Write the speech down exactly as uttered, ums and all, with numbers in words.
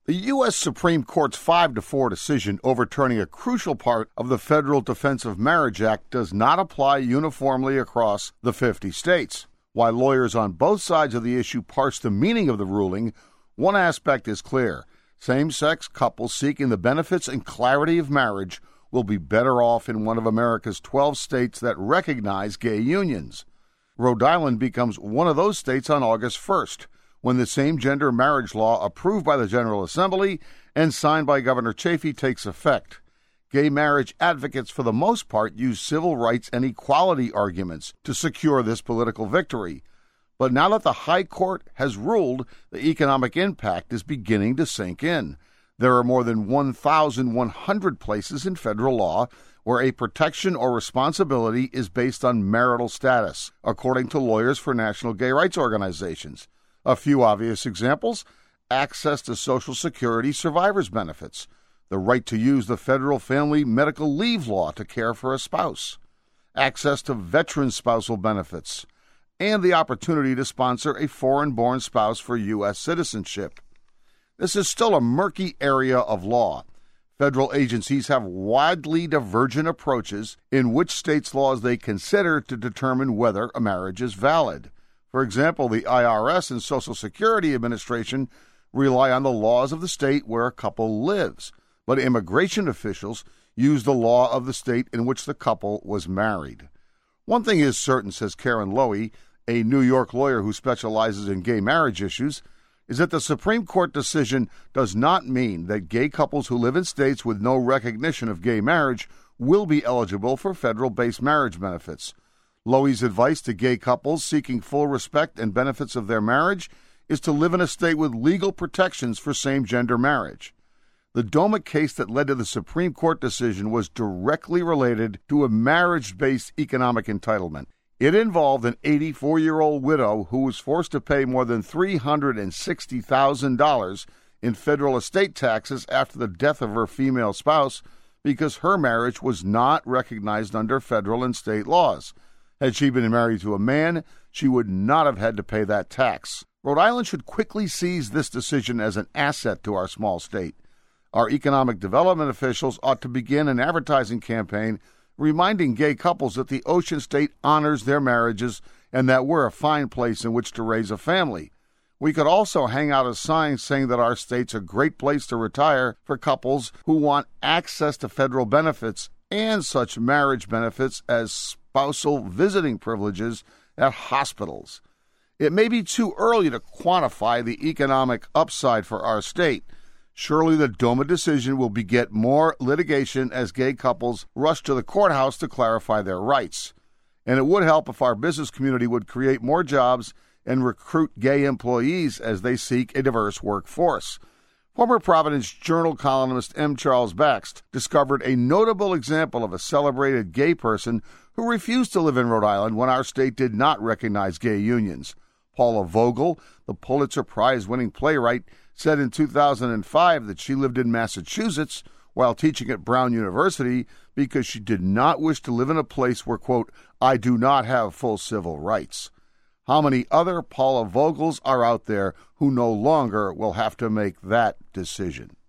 The U S Supreme Court's five to four decision overturning a crucial part of the Federal Defense of Marriage Act does not apply uniformly across the fifty states. While lawyers on both sides of the issue parse the meaning of the ruling, one aspect is clear. Same-sex couples seeking the benefits and clarity of marriage will be better off in one of America's twelve states that recognize gay unions. Rhode Island becomes one of those states on August first, when the same-gender marriage law approved by the General Assembly and signed by Governor Chafee takes effect. Gay marriage advocates, for the most part, use civil rights and equality arguments to secure this political victory. But now that the High Court has ruled, the economic impact is beginning to sink in. There are more than one thousand one hundred places in federal law where a protection or responsibility is based on marital status, according to lawyers for national gay rights organizations. A few obvious examples: access to Social Security survivors' benefits, the right to use the federal family medical leave law to care for a spouse, access to veteran spousal benefits, and the opportunity to sponsor a foreign-born spouse for U S citizenship. This is still a murky area of law. Federal agencies have widely divergent approaches in which states' laws they consider to determine whether a marriage is valid. For example, the I R S and Social Security Administration rely on the laws of the state where a couple lives, but immigration officials use the law of the state in which the couple was married. One thing is certain, says Karen Lowy, a New York lawyer who specializes in gay marriage issues, is that the Supreme Court decision does not mean that gay couples who live in states with no recognition of gay marriage will be eligible for federal-based marriage benefits. Lowy's advice to gay couples seeking full respect and benefits of their marriage is to live in a state with legal protections for same-gender marriage. The DOMA case that led to the Supreme Court decision was directly related to a marriage-based economic entitlement. It involved an eighty-four-year-old widow who was forced to pay more than three hundred sixty thousand dollars in federal estate taxes after the death of her female spouse because her marriage was not recognized under federal and state laws. Had she been married to a man, she would not have had to pay that tax. Rhode Island should quickly seize this decision as an asset to our small state. Our economic development officials ought to begin an advertising campaign reminding gay couples that the Ocean State honors their marriages and that we're a fine place in which to raise a family. We could also hang out a sign saying that our state's a great place to retire for couples who want access to federal benefits and such marriage benefits as spousal visiting privileges at hospitals. It may be too early to quantify the economic upside for our state. Surely the DOMA decision will beget more litigation as gay couples rush to the courthouse to clarify their rights. And it would help if our business community would create more jobs and recruit gay employees as they seek a diverse workforce. Former Providence Journal columnist M. Charles Baxt discovered a notable example of a celebrated gay person who refused to live in Rhode Island when our state did not recognize gay unions. Paula Vogel, the Pulitzer Prize-winning playwright, said in two thousand five that she lived in Massachusetts while teaching at Brown University because she did not wish to live in a place where, quote, I do not have full civil rights. How many other Paula Vogels are out there who no longer will have to make that decision?